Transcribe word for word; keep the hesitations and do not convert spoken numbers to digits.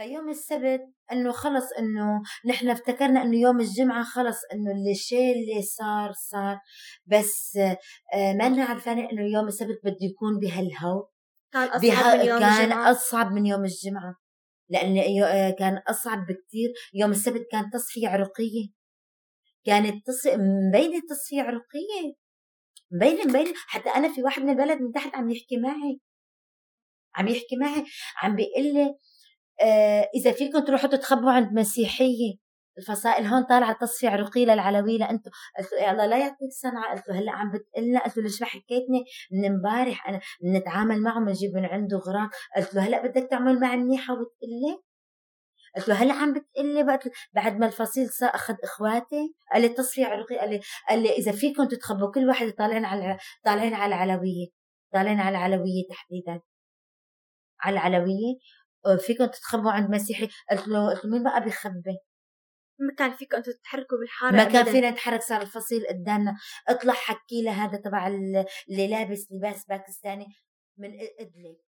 فيوم السبت انه خلص انه نحن افتكرنا انه يوم الجمعة خلص انه اللي شيء اللي صار صار. بس آه، ما لنا عارفين انه يوم السبت بده يكون بهالهو. كان أصعب بها من يوم كان الجمعة. أصعب من يوم الجمعة، لأن يو- آه، كان أصعب بكتير. يوم السبت كان تصفية عرقية، كانت تص... مبينة تصفية عرقية، مبينة مبينة. حتى أنا في واحد من البلد من تحت عم يحكي معي، عم يحكي معي عم بيقول لي آه إذا فيكم تروحوا تتخبوا عند مسيحية الفصائل هون طالعة تصفية عرقية للعلوية أنتم. قلت له يا الله لا يعطيك صنعة. قلت له هلا عم بتقلنا. قلت له ليش ما حكيتني من امبارح؟ أنا نتعامل معه بنجيب من عنده غراض. قلت له هلا بدك تعمل معي منيحة وتقلي؟ قلت له هلا عم بتقلي بقى بعد ما الفصيل صار اخذ اخواتي؟ قال لي تصفية عرقية. قال لي قال لي اذا فيكم تتخبوا كل واحد طالعين على طالعين على العلوية، طالعين على العلوية تحديدا على العلوية، فيكم تتخبوا عند مسيحي. قلت له قلت له مين بقى بيخبي؟ ما كان فيكم أنتوا تتحركوا بالحارة ما كان أبداً. فينا نتحرك، صار الفصيل قدامنا. اطلع حكي له هذا تبع اللي لابس لباس باكستاني من ادلب